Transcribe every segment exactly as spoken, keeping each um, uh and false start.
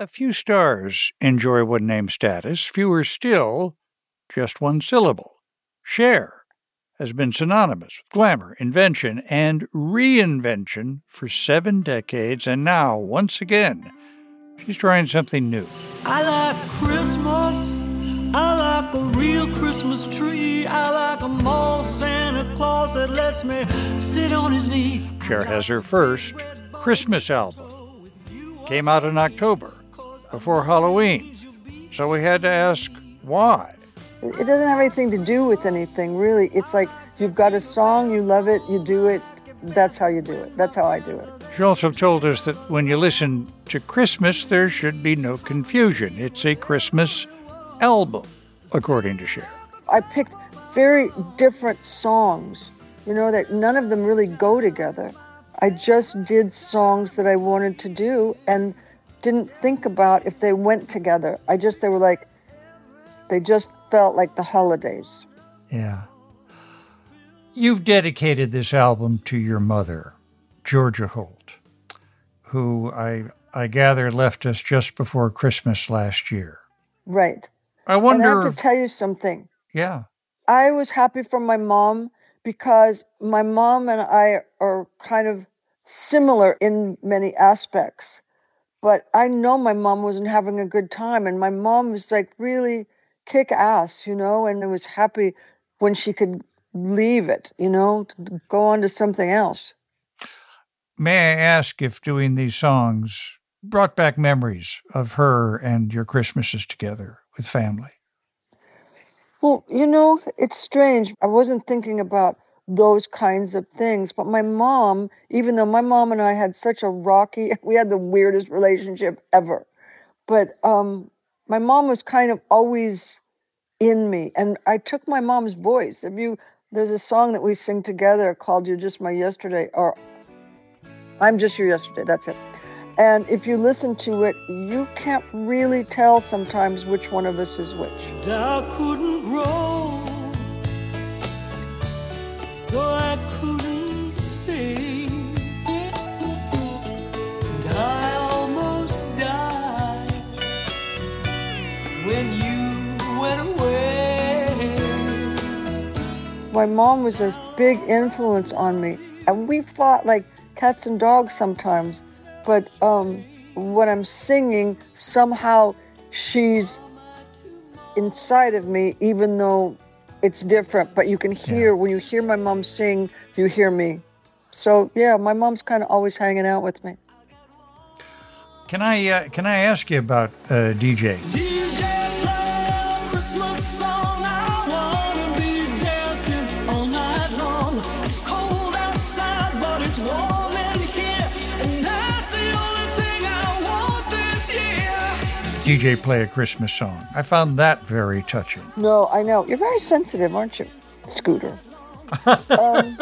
A few stars enjoy one-name status, fewer still, just one syllable. Cher has been synonymous with glamour, invention, and reinvention for seven decades, and now, once again, she's trying something new. I like Christmas. I like a real Christmas tree. I like a mall Santa Claus that lets me sit on his knee. Cher has her first Christmas album. Came out in October, before Halloween. So we had to ask why. It doesn't have anything to do with anything, really. It's like you've got a song, you love it, you do it. That's how you do it. That's how I do it. She also told us that when you listen to Christmas, there should be no confusion. It's a Christmas album, according to Cher. I picked very different songs, you know, that none of them really go together. I just did songs that I wanted to do and didn't think about if they went together. I just, they were like, they just felt like the holidays. Yeah. You've dedicated this album to your mother, Georgia Holt, who I I gather left us just before Christmas last year. Right. I wonder... And I have to tell you something. Yeah. I was happy for my mom because my mom and I are kind of similar in many aspects. But I know my mom wasn't having a good time, and my mom was like really kick ass, you know, and I was happy when she could leave it, you know, to go on to something else. May I ask if doing these songs brought back memories of her and your Christmases together with family? Well, you know, it's strange. I wasn't thinking about those kinds of things, but my mom, even though my mom and I had such a rocky, we had the weirdest relationship ever, but um, my mom was kind of always in me, and I took my mom's voice. If you, there's a song that we sing together called You're Just My Yesterday, or I'm Just Your Yesterday, that's it. And if you listen to it, you can't really tell sometimes which one of us is which. I couldn't grow, so I couldn't stay. And I almost died when you went away. My mom was a big influence on me, and we fought like cats and dogs sometimes. But um, when I'm singing, somehow she's inside of me, even though it's different. But you can hear, yes. When you hear my mom sing, you hear me. So, yeah, my mom's kind of always hanging out with me. Can I uh, can I ask you about uh, D J? D J play a Christmas song. I wanna be dancing all night long. It's cold outside, but it's warm in here. And that's the only thing I want this year. D J play a Christmas song. I found that very touching. No, I know. You're very sensitive, aren't you, Scooter? um,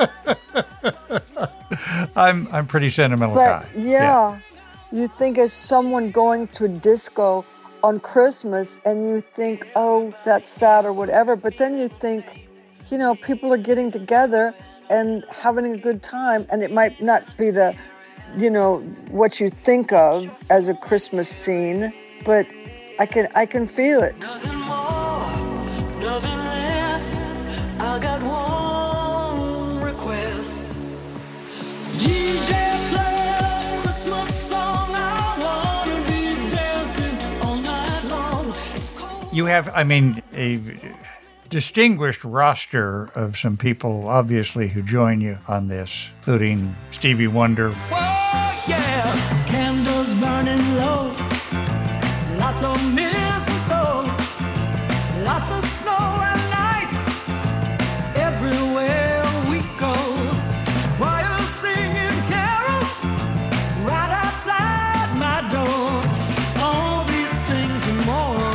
I'm I'm pretty sentimental but guy. Yeah, yeah. You think as someone going to a disco on Christmas and you think, oh, that's sad or whatever. But then you think, you know, people are getting together and having a good time. And it might not be the, you know, what you think of as a Christmas scene, but I can I can feel it. Nothing more, nothing less. I got one request. D J play a Christmas song. I wanna be dancing all night long. It's cold. You have, I mean, a distinguished roster of some people, obviously, who join you on this, including Stevie Wonder. Oh, yeah. Candles burning low. Lots of mistletoe. Lots of snow and ice. Everywhere we go. Choir singing carols right outside my door. All these things and more.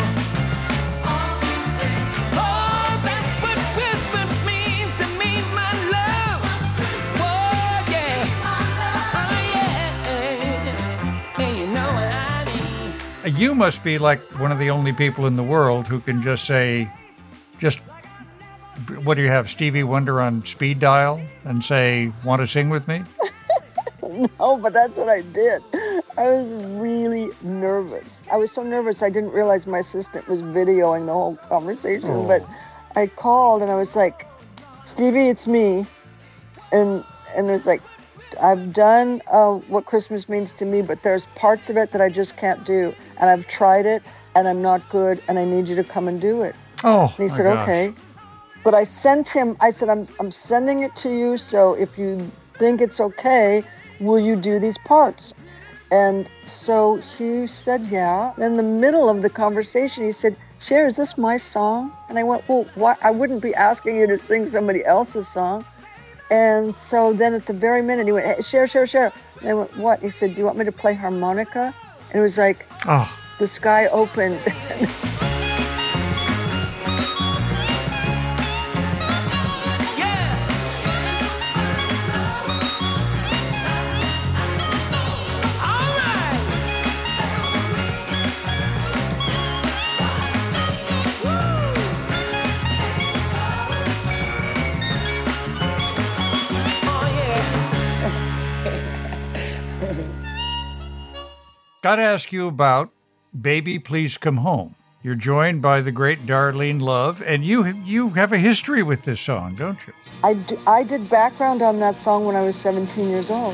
Oh, that's what Christmas means to me, my love. Oh, yeah. Oh, yeah. And you know what I mean. You must be like one of the only people in the world who can just say, just, what do you have, Stevie Wonder on speed dial and say, want to sing with me? No, but that's what I did. I was really nervous. I was so nervous I didn't realize my assistant was videoing the whole conversation. Oh. But I called and I was like, Stevie, it's me. And and it's like, I've done uh, what Christmas means to me, but there's parts of it that I just can't do. And I've tried it and I'm not good and I need you to come and do it. Oh, And he my said, gosh. okay. But I sent him, I said, I'm, I'm sending it to you, so if you think it's okay, will you do these parts? And so he said, yeah. In the middle of the conversation, he said, Cher, is this my song? And I went, well, why? I wouldn't be asking you to sing somebody else's song. And so then at the very minute, he went, hey, Cher, Cher, Cher. And I went, what? He said, do you want me to play harmonica? And it was like, Oh, the sky opened. got to ask you about Baby Please Come Home. You're joined by the great Darlene Love, and you you have a history with this song, don't you? I, d- I did background on that song when I was seventeen years old.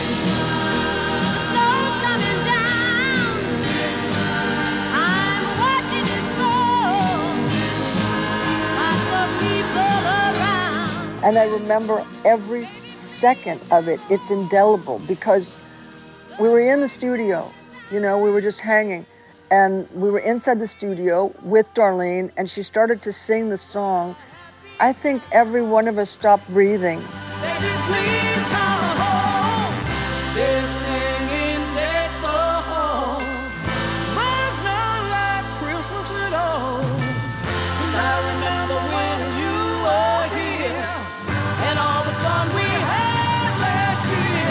And I remember every second of it. It's indelible because we were in the studio, you know, we were just hanging. And we were inside the studio with Darlene, and she started to sing the song. I think every one of us stopped breathing. Baby, please come home. They're singing dead phones. Mine's not like Christmas at all. 'Cause I remember when you were here and all the fun we had last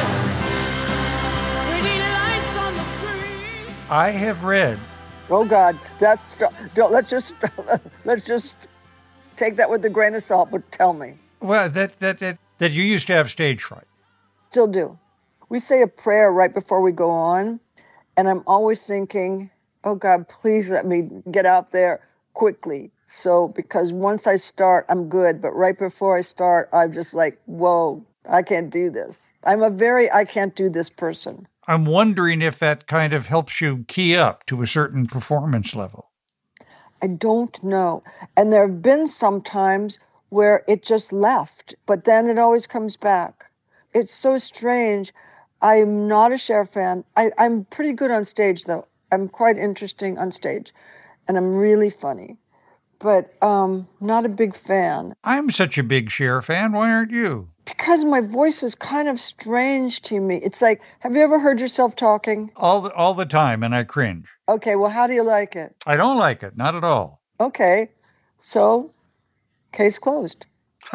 year. Pretty lights on the tree. I have read. Oh God, that's don't, let's just let's just take that with a grain of salt. But tell me, Well, that that that that you used to have stage fright. still do. We say a prayer right before we go on, and I'm always thinking, oh God, please let me get out there quickly. So because once I start, I'm good. But right before I start, I'm just like, whoa, I can't do this. I'm a very I can't do this person. I'm wondering if that kind of helps you key up to a certain performance level. I don't know. And there have been some times where it just left, but then it always comes back. It's so strange. I'm not a Cher fan. I, I'm pretty good on stage, though. I'm quite interesting on stage, and I'm really funny, but um, not a big fan. I'm such a big Cher fan. Why aren't you? Because my voice is kind of strange to me. It's like, have you ever heard yourself talking? All the, all the time, and I cringe. Okay, well, how do you like it? I don't like it, not at all. Okay, so case closed.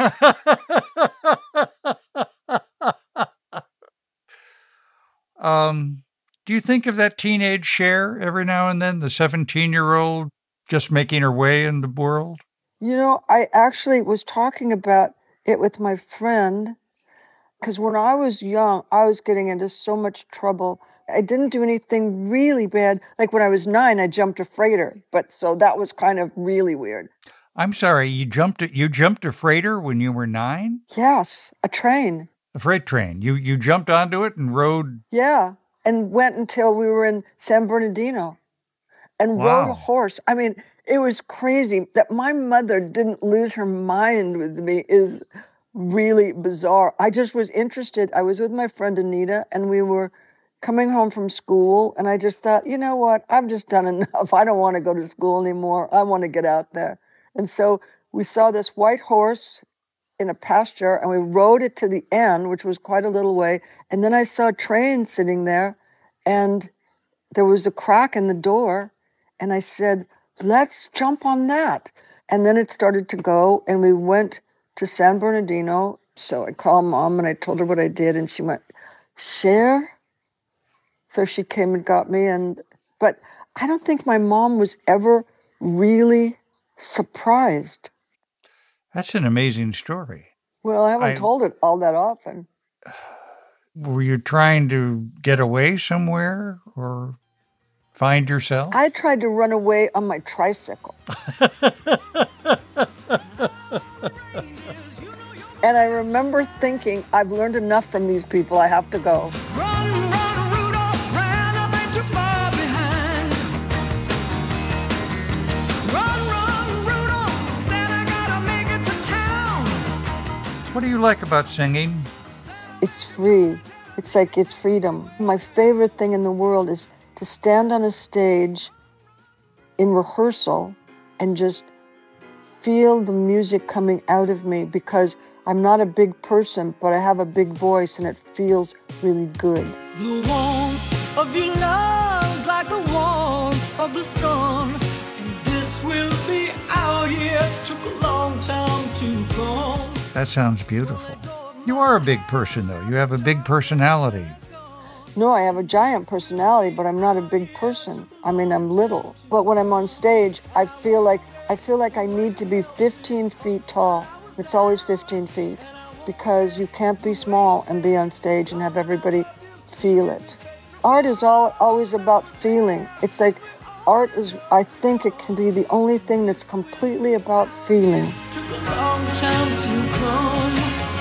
um, do you think of that teenage Cher every now and then, the seventeen-year-old just making her way in the world? You know, I actually was talking about it with my friend, because when I was young, I was getting into so much trouble. I didn't do anything really bad. Like when I was nine, I jumped a freighter, but so that was kind of really weird. I'm sorry, you jumped a, you jumped a freighter when you were nine? Yes, a train. A freight train. You you jumped onto it and rode. Yeah, and went until we were in San Bernardino and rode a Wow. horse. I mean, it was crazy. That my mother didn't lose her mind with me is really bizarre. I just was interested. I was with my friend Anita, and we were coming home from school, and I just thought, you know what? I've just done enough. I don't want to go to school anymore. I want to get out there. And so we saw this white horse in a pasture, and we rode it to the end, which was quite a little way. And then I saw a train sitting there, and there was a crack in the door. And I said, let's jump on that. And then it started to go, and we went to San Bernardino. So I called Mom, and I told her what I did, and she went, Cher? So she came and got me. And but I don't think my mom was ever really surprised. That's an amazing story. Well, I haven't I- told it all that often. Were you trying to get away somewhere or find yourself? I tried to run away on my tricycle. And I remember thinking, I've learned enough from these people, I have to go. Run, run, Rudolph, ran, I think too far behind. Run, run, Rudolph, said I gotta make it to town. What do you like about singing? It's free. It's like it's freedom. My favorite thing in the world is to stand on a stage in rehearsal and just feel the music coming out of me, because I'm not a big person, but I have a big voice and it feels really good. The warmth of your love's like the warmth of the sun, and this will be our year. Took a long time to come. That sounds beautiful. You are a big person, though. You have a big personality. No, I have a giant personality, but I'm not a big person. I mean, I'm little. But when I'm on stage, I feel like I feel like I need to be fifteen feet tall. It's always fifteen feet, because you can't be small and be on stage and have everybody feel it. Art is all always about feeling. It's like art is, I think it can be the only thing that's completely about feeling. Took a long time to come.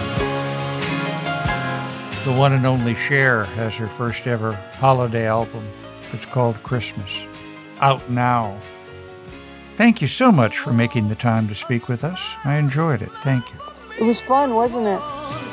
The one and only Cher has her first ever holiday album. It's called Christmas. Out now. Thank you so much for making the time to speak with us. I enjoyed it. Thank you. It was fun, wasn't it?